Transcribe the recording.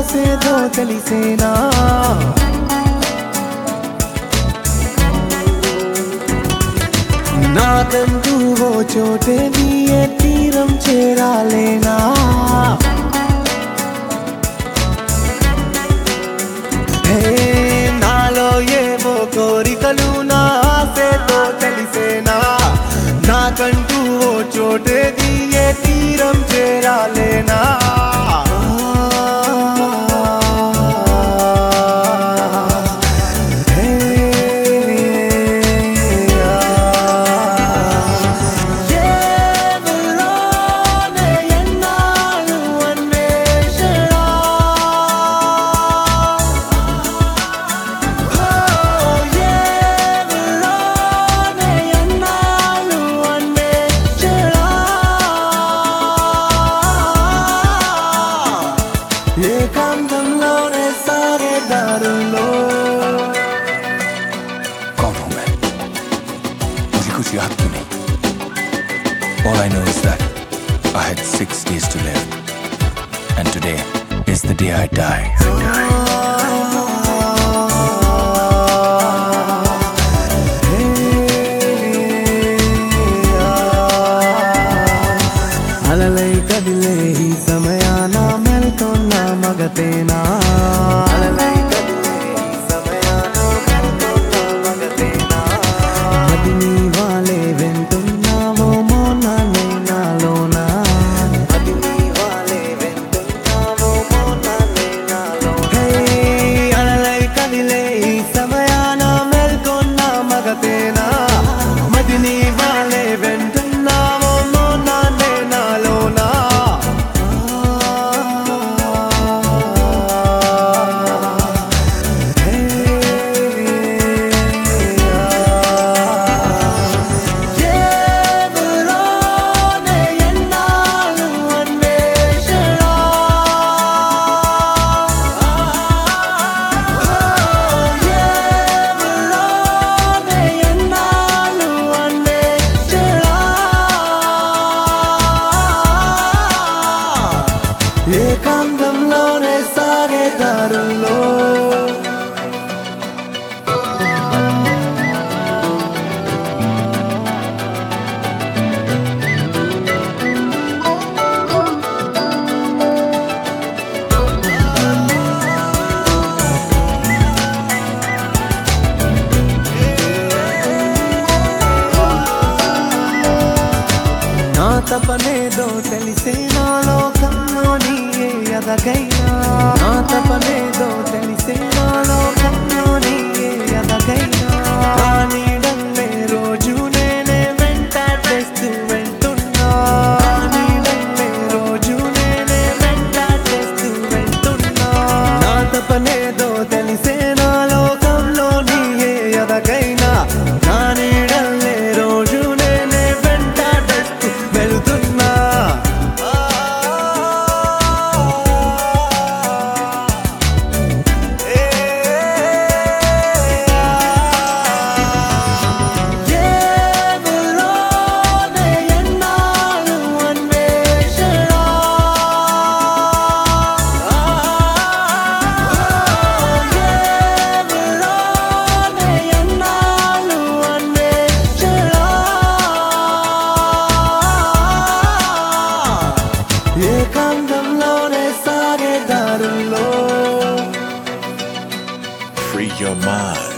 ఆసేదో తెలిసేనా నాకంటూ ఓ చోటే నీయే తీరం చేరాలేనా నాలో ఏవో కోరికలు నా ఆసేదో తెలిసేనా నాకంటూ ఓ చోటే నీయే తీరం చేరాలేనా ఏకాంతంలోనే సాగే దారుల్లో Come on, man. मुझे कुछ याद क्यों नहीं? All I know is that I had 6 days to live, and today is the day I die. అలలై కదిలే ఈ సమయాన మెల్కొన్న మగతేనా అలలై కదిలే ఈ సమయాన మెల్కొన్న మగతేనా అది నీ వాలే వెంటున్నామో మోనాలోనా అది నీ వాలే వెంటున్నామో మోనాలోనా అలలై కదిలే ఈ సమయాన మెల్కొన్న మగతేనా మది నీ వాలే వెంటున్నామో ఏకాంతంలోనే సాగే దారుల్లో నా తపనేదో తెలిసే నా లోకంలో నీయే ఎదగైనా నా తపనేదో తెలిసే నా లోకంలో నీయే ఎదగైనా నీడల్లే రోజు నేనే వెంటాడేస్తూ వెళ్తున్నా నీడల్లే రోజు నేనే వెంటాడేస్తూ వెళ్తున్నా నా తపనేదో తెలిసే నా లోకంలో నీయే ఎదగైనా నా నీడల్లే రోజు నేనే వెంటాడేస్తూ వెళ్తున్నా ఏకాంతంలోనే సాగే దారుల్లో Free your mind.